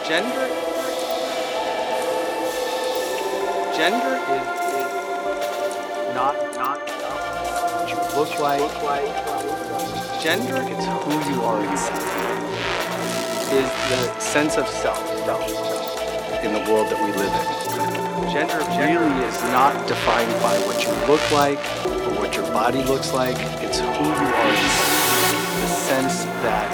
Gender, gender is not what you look like. Gender, it's who you are inside. Is the sense of self in the world that we live in. Gender really is not defined by what you look like or what your body looks like. It's who you are inside. The sense that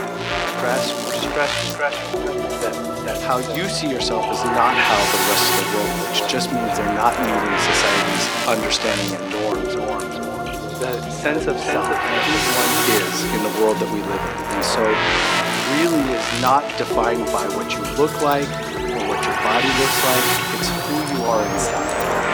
that how you see yourself is not how the rest of the world, which just means they're not meeting society's understanding and norms. The sense of self that each one is in the world that we live in. And so really is not defined by what you look like or what your body looks like. It's who you are inside.